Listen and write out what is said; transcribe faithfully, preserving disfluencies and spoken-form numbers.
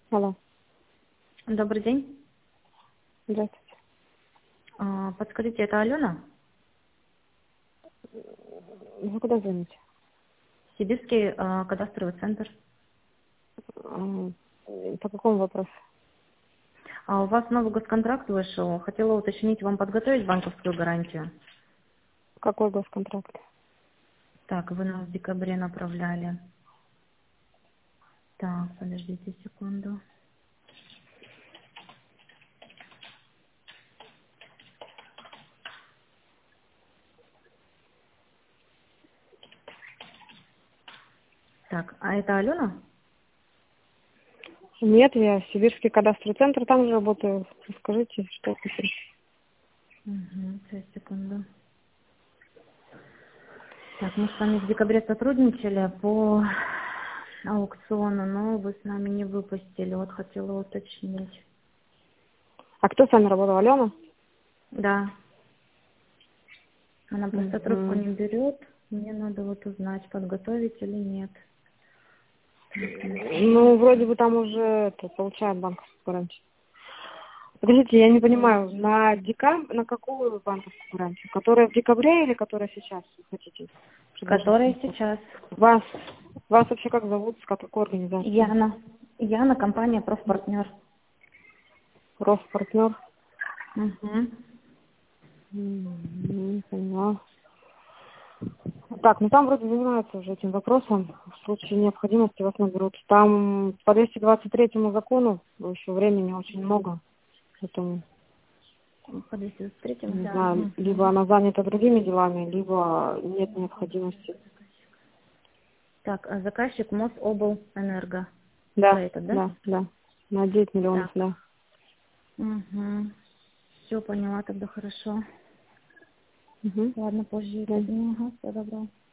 Алло, Добрый день. здравствуйте. А, Подскажите, это Алена? Вы куда звоните? Сибирский а, кадастровый центр. А, По какому вопросу? А у вас новый госконтракт вышел. Хотела уточнить, вам подготовить банковскую гарантию? Какой госконтракт? Так, вы нам в декабре направляли. Так, подождите секунду. Так, а это Алена? Нет, я Сибирский кадастровый центр, там же работаю. Скажите, что хотите. Угу, сейчас, секунду. Так, мы с вами в декабре сотрудничали по аукциону, но вы с нами не выпустили. Вот хотела уточнить. А кто с вами работал? Алена? Да. Она просто трубку Угу. не берет. Мне надо вот узнать, подготовить или нет. Так, Ну, вроде бы там уже это, получают банковскую гарантию. Подождите, я не понимаю, на декабрь, на какую банковскую гарантию? Которая в декабре или которая сейчас вы хотите предложить? которая сейчас. Вас, вас вообще как зовут, с какой организации? Яна. Яна, компания «Профпартнер». Роспартнер? Угу. М, Поняла. Так, ну там вроде занимаются уже этим вопросом. В случае необходимости вас наберут. Там по двести двадцать третьему закону еще времени очень много. Поэтому, По двести третьему, не да. знаю, либо Угу. она занята другими делами, либо нет необходимости. Так, а заказчик Мособлэнерго. Это Да, этот, да? да, да. На девять миллионов, Так. да. Угу. Все поняла, тогда хорошо. Угу. Ладно, позже Да. это. Ага, все добро.